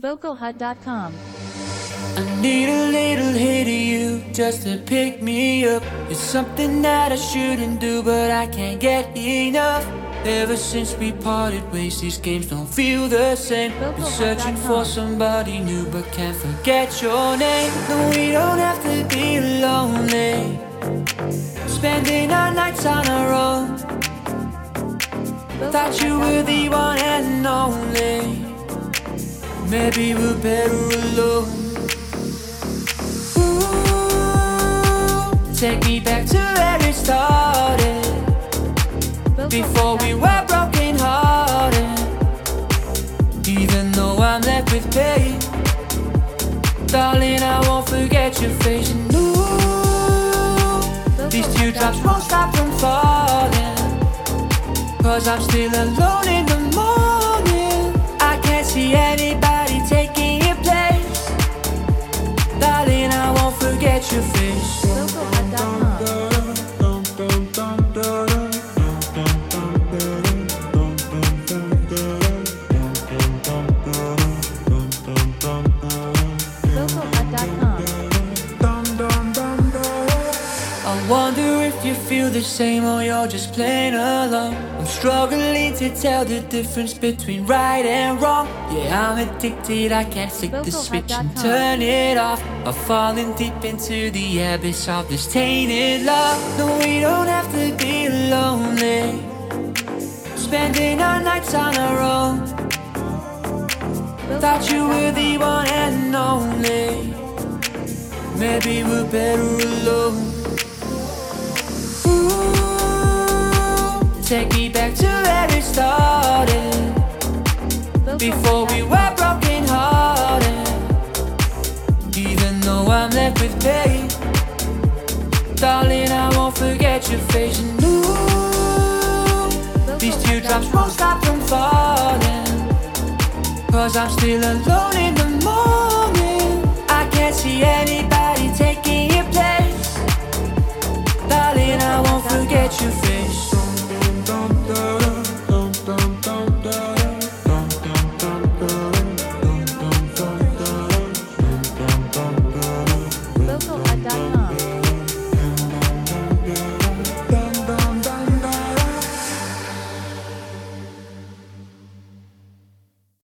Vocalhut.com. I need a little hit of you just to pick me up. It's something that I shouldn't do, but I can't get enough. Ever since we parted ways, these games don't feel the same. Been searching for somebody new, but can't forget your name. No, we don't have to be lonely, spending our nights on our own. Thought you were the one and only. Maybe we're better alone. Ooh, take me back to where it started, before we were broken hearted. Even though I'm left with pain, darling, I won't forget your face. And ooh, these teardrops won't stop from falling, 'cause I'm still alone in the morning. I can't see anybody taking your place. Darling, I won't forget your face. I wonder if you feel the same or you're just playing along. I'm struggling to tell the difference between right and wrong. Yeah, I'm addicted, I can't flick the switch and turn it off. I've fallen deep into the abyss of this tainted love. No, we don't have to be lonely, spending our nights on our own. Thought you were the one and only. Maybe we're better alone. Take me back to where it started, before we were broken hearted. Even though I'm left with pain, darling, I won't forget your face. And ooh, these teardrops won't stop from falling, 'cause I'm still alone in the morning. I can't see anybody taking your place. Darling, I won't forget your face.